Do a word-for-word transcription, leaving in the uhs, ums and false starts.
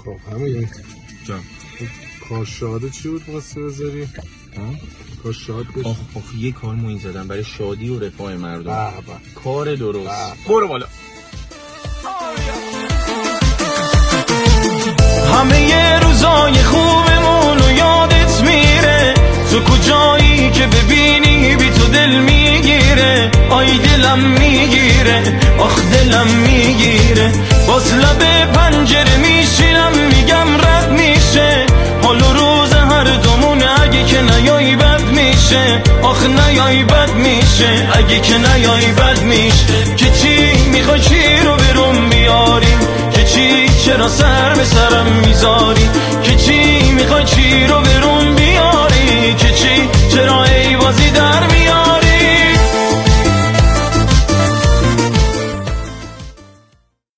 خب همه یه جان کاشاده چی بود واسه بذاری؟ ها؟ کاشاد بشه. آخ آخ یه کار موین زدم برای شادی و رفاه مردم. بابا کار درست. برو بالا. همه یه روزای خوبمون و یادت میره، تو کجایی که ببینی بی تو دل میگیره، آی دلم میگیره، آخ دلم میگیره، باز لب پنجره میشینم میگم رد میشه، حال و روز هر دومون اگه که نیایی بد میشه، آخ نیایی بد میشه، اگه که نیایی بد میشه، که چی میخوای چی رو برون بیاریم، که چی چرا سر به سرم میذاری، که چی میخوای چی رو برون بیاری، که چی چرا